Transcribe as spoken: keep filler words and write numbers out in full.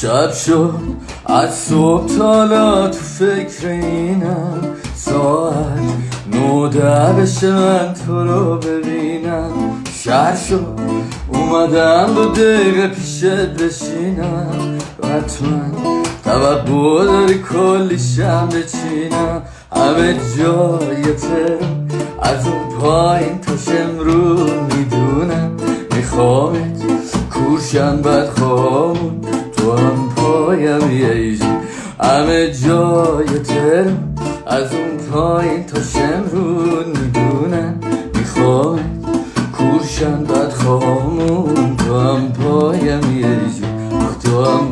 شب شد از صبح تالا تو فکر اینم، ساعت نوده بشه من تو رو ببینم. شهر شد اومدم دو دقیقه پیشت بشینم، حتما توقع داری کلی شم بچینم. همه جای ترم از اون پایین تا شمرون میدونم، میخوامت کورشم بدخوامون تو هم پایم یه جون. همه جای ترم از اون پایین تا شمرون میدونم، میخوامت کورشم بدخوامون تو هم پایم یه جون، تو هم